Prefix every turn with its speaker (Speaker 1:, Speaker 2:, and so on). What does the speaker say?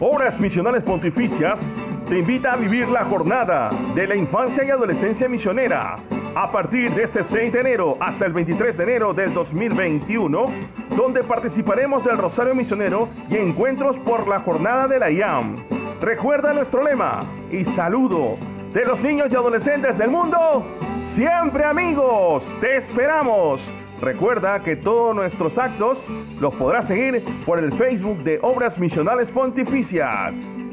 Speaker 1: Obras Misionales Pontificias te invita a vivir la jornada de la infancia y adolescencia misionera a partir de este 6 de enero hasta el 23 de enero del 2021, donde participaremos del Rosario Misionero y encuentros por la jornada de la IAM. Recuerda nuestro lema y saludo de los niños y adolescentes del mundo, siempre amigos, te esperamos. Recuerda que todos nuestros actos los podrás seguir por el Facebook de Obras Misionales Pontificias.